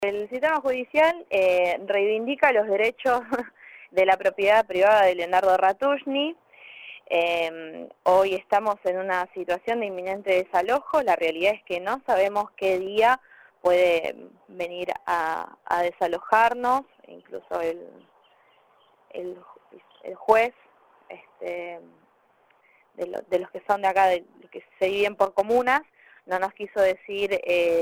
El sistema judicial reivindica los derechos de la propiedad privada de Leonardo Ratushny. Hoy estamos en una situación de inminente desalojo. La realidad es que no sabemos qué día puede venir a desalojarnos. Incluso el juez de los que son de acá, de los que se dividen por comunas, no nos quiso decir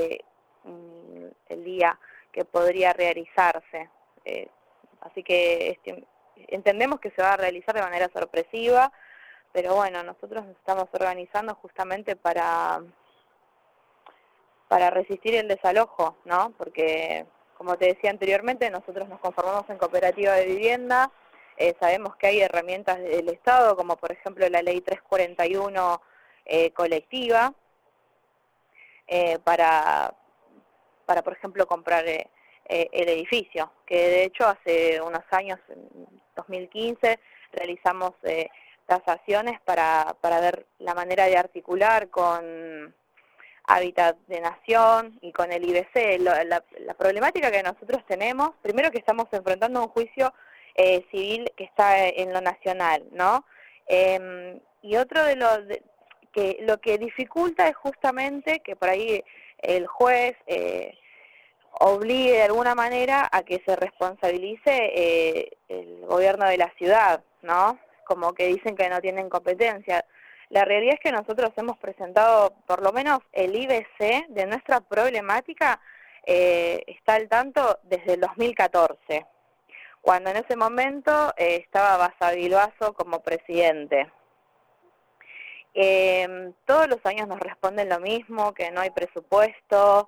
el día que podría realizarse. Así que entendemos que se va a realizar de manera sorpresiva, pero bueno, nosotros nos estamos organizando justamente para resistir el desalojo, ¿no? Porque, como te decía anteriormente, nosotros nos conformamos en cooperativa de vivienda. Sabemos que hay herramientas del Estado, como por ejemplo la ley 341 colectiva, para por ejemplo comprar el edificio, que de hecho hace unos años, en 2015, realizamos tasaciones para ver la manera de articular con Hábitat de Nación y con el IBC. La problemática que nosotros tenemos, primero que estamos enfrentando un juicio civil que está en lo nacional, ¿no? Y otro que lo que dificulta es justamente que por ahí el juez obligue de alguna manera a que se responsabilice el gobierno de la ciudad, ¿no? Como que dicen que no tienen competencia. La realidad es que nosotros hemos presentado, por lo menos el IBC de nuestra problemática está al tanto desde el 2014, cuando en ese momento estaba Basavilbaso como presidente. Todos los años nos responden lo mismo, que no hay presupuesto,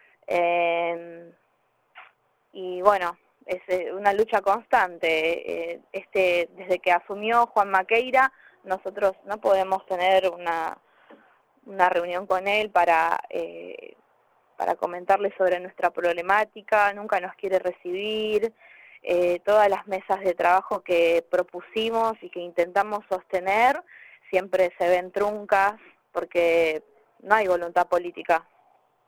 y bueno, es una lucha constante. Desde que asumió Juan Maqueira, nosotros no podemos tener una reunión con él para comentarle sobre nuestra problemática. Nunca nos quiere recibir. Todas las mesas de trabajo que propusimos y que intentamos sostener siempre se ven truncas porque no hay voluntad política.